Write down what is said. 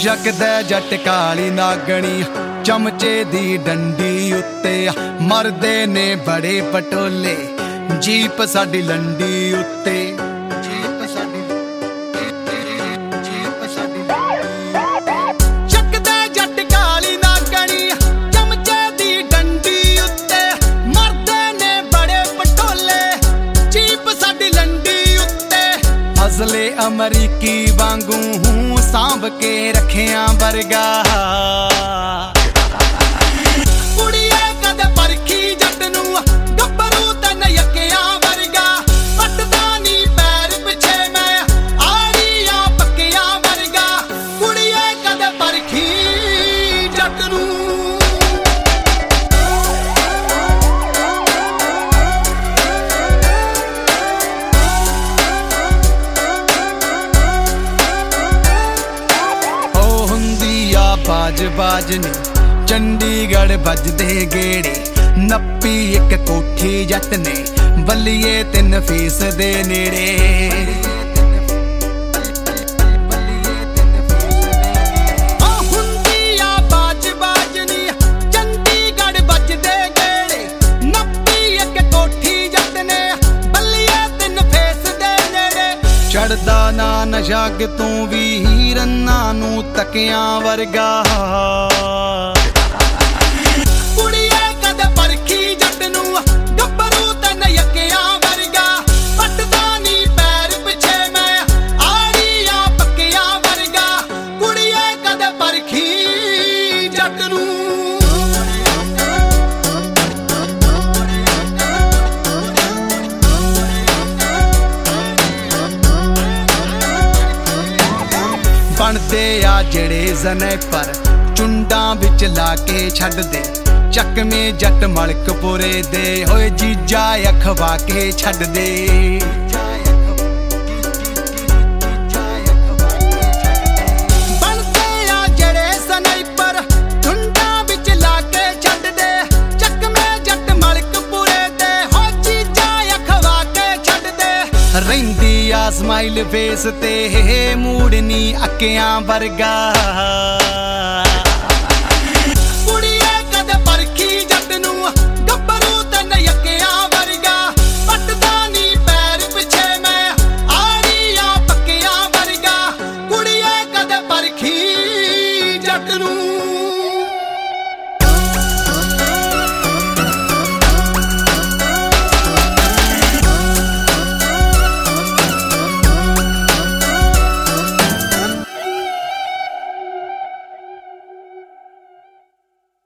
ਜਗਦਾ ਜੱਟ ਕਾਲੀ ਨਾਗਣੀ ਚਮਚੇ ਦੀ ਡੰਡੀ ਉੱਤੇ ਮਰਦੇ ਨੇ ਬੜੇ ਪਟੋਲੇ ਜੀਪ ਸਾਡੀ ਲੰਡੀ ਉੱਤੇ ਜਗਦਾ ਜੱਟ ਕਾਲੀ ਨਾਗਣੀ ਚਮਚੇ ਦੀ ਡੰਡੀ ਉੱਤੇ ਮਰਦੇ ਨੇ ਬੜੇ ਪਟੋਲੇ ਜੀਪ ਸਾਡੀ ਲੰਡੀ ਉੱਤੇ ਅਸਲੇ ਅਮਰੀਕੀ ਵਾਂਗੂ ਹੂੰ ਸਾਂਭ ਕੇ ਰੱਖਿਆ ਵਰਗਾ ਕੁੜੀਏ ਕਦੇ ਪਰਖੀ ਜੱਟ ਨੂੰ ਗੱਭਰੂ ਤੇ ਨਯਕਿਆਂ ਵਰਗਾ ਪੱਟਦਾ ਨੀ ਪੈਰ ਪਿੱਛੇ ਮੈਂ ਆੜੀਆਂ ਪੱਕਿਆਂ ਵਰਗਾ ਕੁੜੀਏ ਕਦੇ ਪਰਖੀ ਜੱਟ ਨੂੰ ਬਾਜ ਨੀ ਚੰਡੀਗੜ੍ਹ ਵੱਜਦੇ ਗੇੜੇ ਨੱਪੀ ਇੱਕ ਕੋਠੀ ਜੱਟ ਨੇ ਬੱਲੀਏ 3 ਫੀਸ ਦੇ ਨੇੜੇ ਹੁੰਦੀ ਆ ਬਾਜ ਨੀ ਚੰਡੀਗੜ੍ਹ ਵੱਜਦੇ ਗੇੜੇ ਨੱਪੀ ਇੱਕ ਕੋਠੀ ਜੱਟ ਨੇ ਬੱਲੀਏ 3 ਫੀਸ ਦੇ ਨੇੜੇ ਚੜਦਾ ਨਾ ਨਸ਼ਾ ਕਿਤੋਂ ਵੀ ਰੰਨਾਂ ਨੂੰ ਤਕਿਆਂ ਵਰਗਾ ਕੁੜੀਏ ਕਦੇ ਪਰਖੀ ਜੱਟ ਨੂੰ ਗੱਭਰੂ ਤੇ ਨਯਕਿਆਂ ਵਰਗਾ ਪੱਟਦਾ ਨੀ ਪੈਰ ਪਿੱਛੇ ਮੈਂ ਆੜੀਆਂ ਪੱਕਿਆਂ ਵਰਗਾ ਕੁੜੀਏ ਕਦੇ ਪਰਖੀ ਜੱਟ ਨੂੰ ਬਣਦੇ ਆ ਜਿਹੜੇ ਸਨੈਪਰ ਚੁੰਡਾਂ ਵਿੱਚ ਲਾ ਕੇ ਛੱਡਦੇ ਚੱਕਵੇਂ ਜੱਟ ਮਲਕਪੁਰੇ ਦੇ ਹੋਏ ਜੀਜਾ ਅਖਵਾ ਕੇ ਛੱਡਦੇ ਬਣਦੇ ਆ ਜਿਹੜੇ ਸਨੈਪਰ ਚੁੰਡਾਂ ਵਿੱਚ ਲਾ ਕੇ ਛੱਡਦੇ ਚੱਕਵੇਂ ਜੱਟ ਮਲਕਪੁਰੇ ਦੇ ਹੋਏ ਜੀਜਾ ਅਖਵਾ ਕੇ ਛੱਡਦੇ ਰਹਿੰਦੀ ਆ ਸਮਾਈਲ ਫੇਸ ਤੇ ਮੂਡ ਨੀ ਅੱਕਿਆਂ ਵਰਗਾ